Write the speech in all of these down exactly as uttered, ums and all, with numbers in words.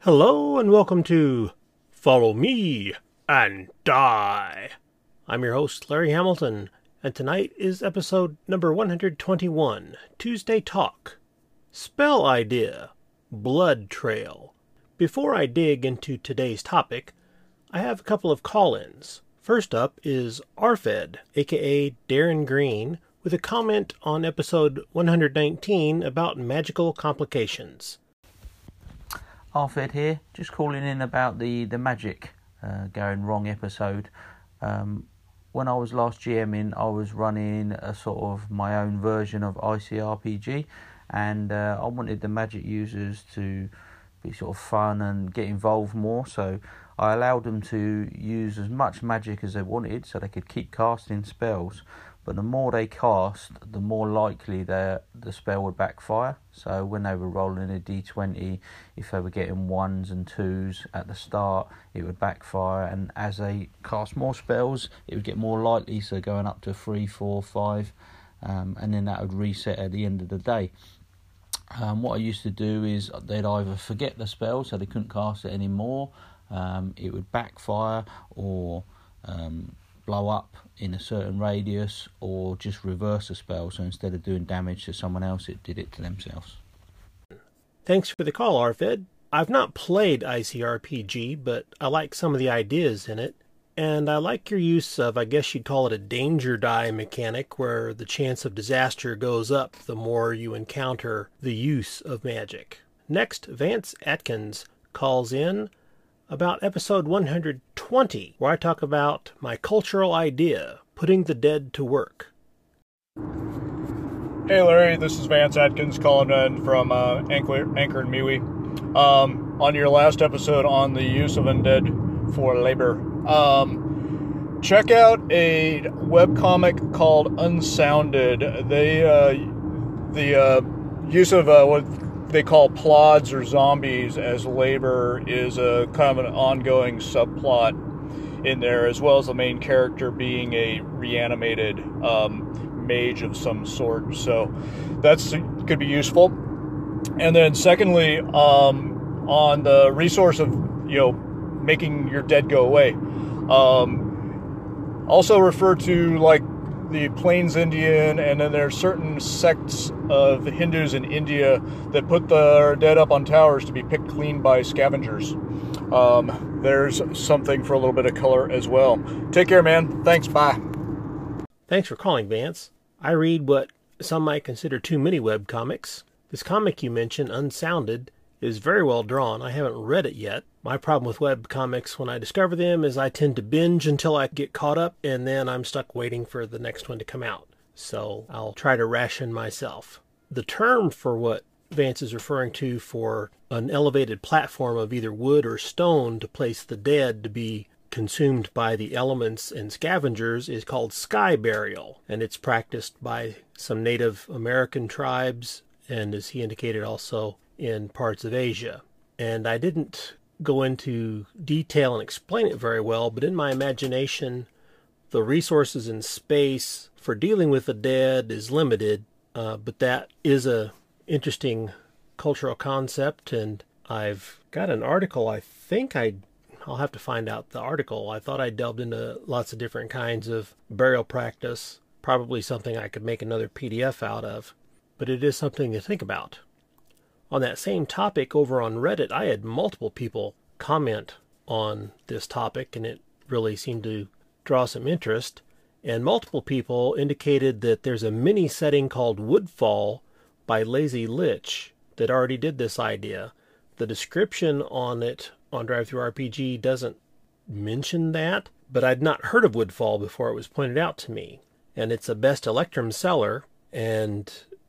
Hello and welcome to Follow Me and Die. I'm your host, Larry Hamilton, and tonight is episode number one hundred twenty-one, Tuesday Talk. Spell idea, Blood Trail. Before I dig into today's topic, I have a couple of call-ins. First up is Arfed, aka Darren Green, with a comment on episode one hundred nineteen about magical complications. Arfed here, just calling in about the, the magic uh, going wrong episode. Um, when I was last GMing, I was running a sort of my own version of I C R P G, and uh, I wanted the magic users to be sort of fun and get involved more, so I allowed them to use as much magic as they wanted so they could keep casting spells. But the more they cast, the more likely the the spell would backfire. So when they were rolling a d twenty, if they were getting ones and twos at the start, it would backfire. And as they cast more spells, it would get more likely, so going up to three, four, five, um, and then that would reset at the end of the day. Um, what I used to do is they'd either forget the spell, so they couldn't cast it anymore, um, it would backfire, or um, blow up in a certain radius, or just reverse a spell, so instead of doing damage to someone else, it did it to themselves. Thanks for the call, Arfed. I've not played I C R P G, but I like some of the ideas in it, and I like your use of, I guess you'd call it a danger die mechanic, where the chance of disaster goes up the more you encounter the use of magic. Next, Vance Atkins calls in about episode one hundred twenty, where I talk about my cultural idea, putting the dead to work. Hey Larry, this is Vance Atkins calling in from uh, Anchor, Anchor and MeWe. Um, on your last episode on the use of undead for labor, um, check out a webcomic called Unsounded. They, uh, the uh, use of uh, what they call plods or zombies as labor is a kind of an ongoing subplot in there, as well as the main character being a reanimated um, mage of some sort. So that's could be useful. And then secondly, um, on the resource of you know making your dead go away, um, also refer to like the Plains Indian, and then there are certain sects of the Hindus in India that put their dead up on towers to be picked clean by scavengers. Um, there's something for a little bit of color as well. Take care, man. Thanks. Bye. Thanks for calling, Vance. I read what some might consider too many webcomics. This comic you mentioned, Unsounded, is very well drawn. I haven't read it yet. My problem with webcomics when I discover them is I tend to binge until I get caught up, and then I'm stuck waiting for the next one to come out. So I'll try to ration myself. The term for what Vance is referring to for an elevated platform of either wood or stone to place the dead to be consumed by the elements and scavengers is called sky burial, and it's practiced by some Native American tribes, and as he indicated also in parts of Asia. And I didn't go into detail and explain it very well, but in my imagination, the resources in space for dealing with the dead is limited, uh, but that is a interesting cultural concept, and I've got an article. I think I, I'll have to find out the article. I thought I delved into lots of different kinds of burial practice, probably something I could make another P D F out of, but it is something to think about. On that same topic over on Reddit, I had multiple people comment on this topic, and it really seemed to draw some interest. And multiple people indicated that there's a mini setting called Woodfall by Lazy Lich that already did this idea. The description on it on DriveThruRPG doesn't mention that, but I'd not heard of Woodfall before it was pointed out to me. And it's a best Electrum seller, and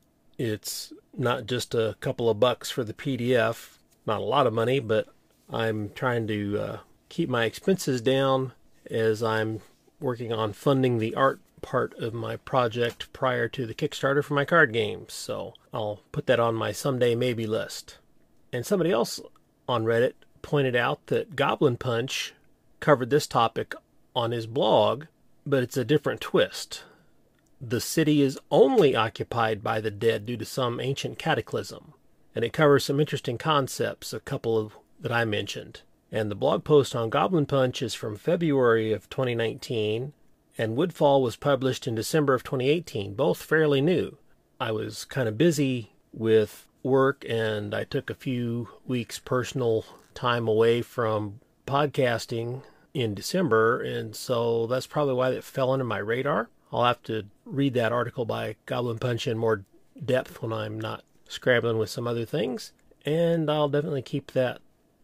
it's not just a couple of bucks for the P D F. Not a lot of money, but I'm trying to uh, keep my expenses down as I'm working on funding the art part of my project prior to the Kickstarter for my card games. So I'll put that on my someday maybe list. And somebody else on Reddit pointed out that Goblin Punch covered this topic on his blog, but it's a different twist. The city is only occupied by the dead due to some ancient cataclysm, and it covers some interesting concepts. A couple of that I mentioned. And the blog post on Goblin Punch is from February of twenty nineteen, and Woodfall was published in December of twenty eighteen, both fairly new. I was kind of busy with work, and I took a few weeks personal time away from podcasting in December, and so that's probably why it fell under my radar. I'll have to read that article by Goblin Punch in more depth when I'm not scrambling with some other things, and I'll definitely keep that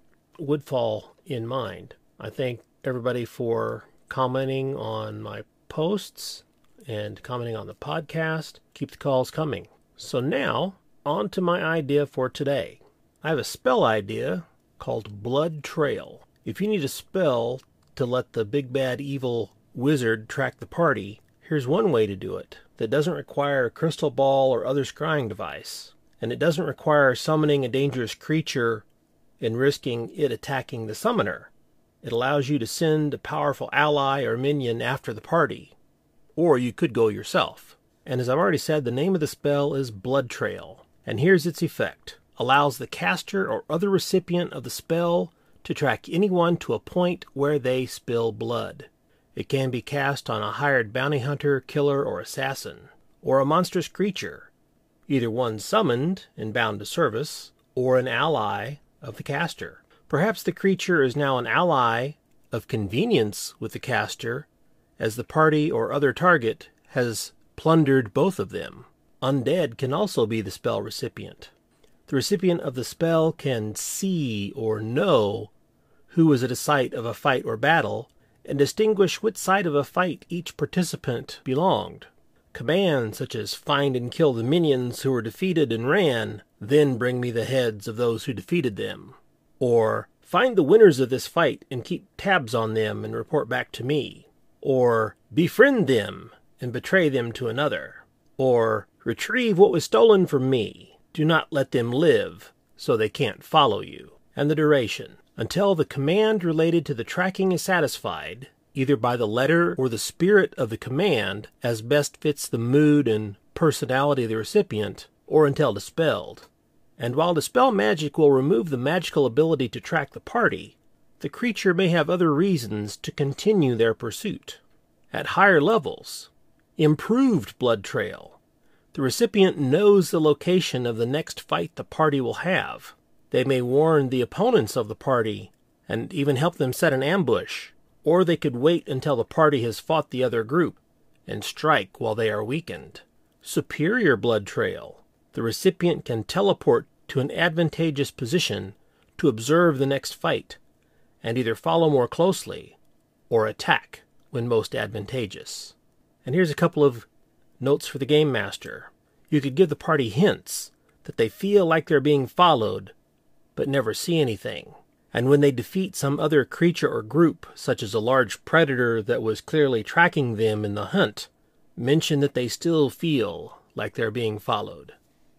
Woodfall in mind. I thank everybody for commenting on my posts and commenting on the podcast. Keep the calls coming. So now, on to my idea for today. I have a spell idea called Blood Trail. If you need a spell to let the big bad evil wizard track the party, here's one way to do it that doesn't require a crystal ball or other scrying device. And it doesn't require summoning a dangerous creature and risking it attacking the summoner. It allows you to send a powerful ally or minion after the party. Or you could go yourself. And as I've already said, the name of the spell is Blood Trail. And here's its effect. Allows the caster or other recipient of the spell to track anyone to a point where they spill blood. It can be cast on a hired bounty hunter, killer, or assassin, or a monstrous creature, either one summoned and bound to service, or an ally of the caster. Perhaps the creature is now an ally of convenience with the caster, as the party or other target has plundered both of them. Undead can also be the spell recipient. The recipient of the spell can see or know who was at a site of a fight or battle, and distinguish which side of a fight each participant belonged. Commands such as find and kill the minions who were defeated and ran, then bring me the heads of those who defeated them. Or find the winners of this fight and keep tabs on them and report back to me. Or befriend them and betray them to another. Or retrieve what was stolen from me. Do not let them live so they can't follow you. And the duration. Until the command related to the tracking is satisfied, either by the letter or the spirit of the command, as best fits the mood and personality of the recipient, or until dispelled. And while dispel magic will remove the magical ability to track the party, the creature may have other reasons to continue their pursuit. At higher levels, improved blood trail. The recipient knows the location of the next fight the party will have. They may warn the opponents of the party and even help them set an ambush, or they could wait until the party has fought the other group and strike while they are weakened. Superior blood trail. The recipient can teleport to an advantageous position to observe the next fight, and either follow more closely or attack when most advantageous. And here's a couple of notes for the Game Master. You could give the party hints that they feel like they're being followed, but never see anything. And when they defeat some other creature or group, such as a large predator that was clearly tracking them in the hunt, mention that they still feel like they're being followed.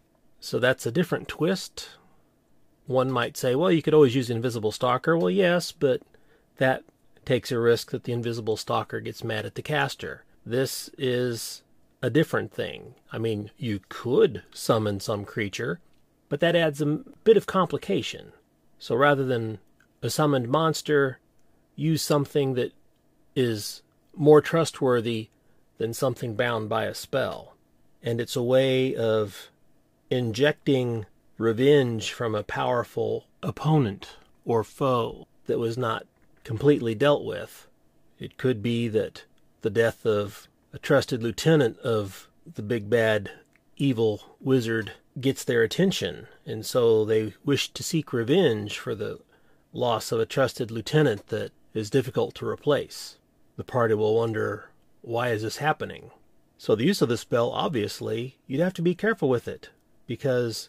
So that's a different twist. One might say, well, you could always use Invisible Stalker. Well, yes, but that takes a risk that the Invisible Stalker gets mad at the caster. This is a different thing. I mean, you could summon some creature, but that adds a bit of complication. So rather than a summoned monster, use something that is more trustworthy than something bound by a spell. And it's a way of injecting revenge from a powerful opponent or foe that was not completely dealt with. It could be that the death of a trusted lieutenant of the big bad evil wizard gets their attention, and so they wish to seek revenge for the loss of a trusted lieutenant that is difficult to replace. The party will wonder, why is this happening? So the use of the spell, obviously, you'd have to be careful with it, because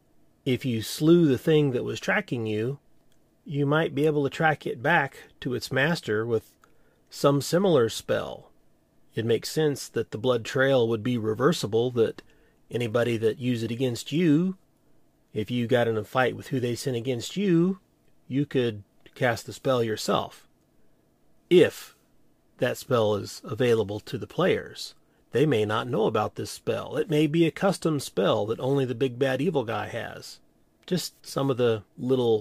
if you slew the thing that was tracking you, you might be able to track it back to its master with some similar spell. It makes sense that the blood trail would be reversible, that anybody that used it against you, if you got in a fight with who they sent against you, you could cast the spell yourself. If that spell is available to the players. They may not know about this spell. It may be a custom spell that only the big bad evil guy has. Just some of the little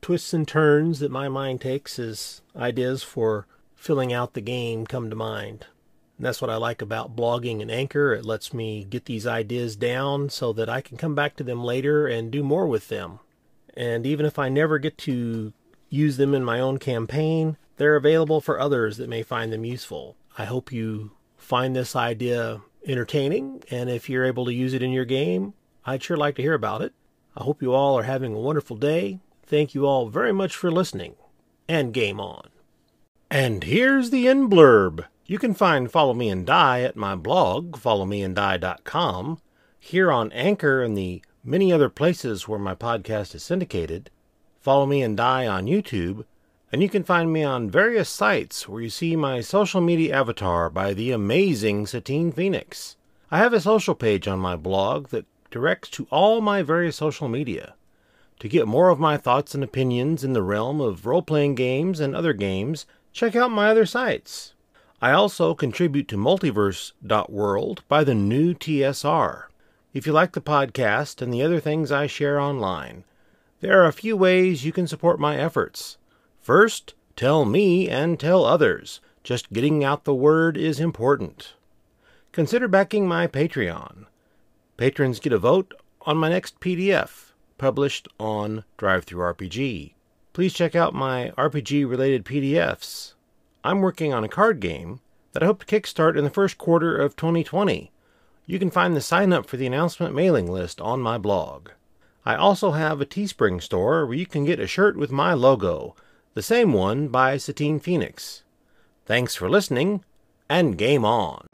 twists and turns that my mind takes as ideas for filling out the game come to mind. And that's what I like about blogging and Anchor. It lets me get these ideas down so that I can come back to them later and do more with them. And even if I never get to use them in my own campaign, they're available for others that may find them useful. I hope you find this idea entertaining, and if you're able to use it in your game, I'd sure like to hear about it. I hope you all are having a wonderful day. Thank you all very much for listening, and game on. And here's the end blurb. You can find Follow Me and Die at my blog, follow me and die dot com, here on Anchor and the many other places where my podcast is syndicated. Follow Me and Die on YouTube, and you can find me on various sites where you see my social media avatar by the amazing Satine Phoenix. I have a social page on my blog that directs to all my various social media. To get more of my thoughts and opinions in the realm of role-playing games and other games, check out my other sites. I also contribute to multiverse dot world by the new T S R. If you like the podcast and the other things I share online, there are a few ways you can support my efforts. First, tell me and tell others. Just getting out the word is important. Consider backing my Patreon. Patrons get a vote on my next P D F, published on DriveThruRPG. Please check out my R P G-related P D Fs. I'm working on a card game that I hope to kickstart in the first quarter of twenty twenty. You can find the sign-up for the announcement mailing list on my blog. I also have a Teespring store where you can get a shirt with my logo, the same one by Satine Phoenix. Thanks for listening, and game on.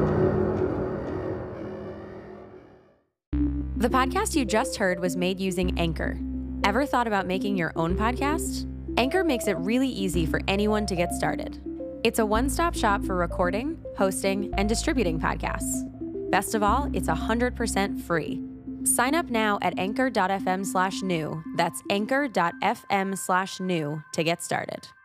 The podcast you just heard was made using Anchor. Ever thought about making your own podcast? Anchor makes it really easy for anyone to get started. It's a one-stop shop for recording, hosting, and distributing podcasts. Best of all, it's one hundred percent free. Sign up now at anchor dot f m slash new. That's anchor dot f m slash new to get started.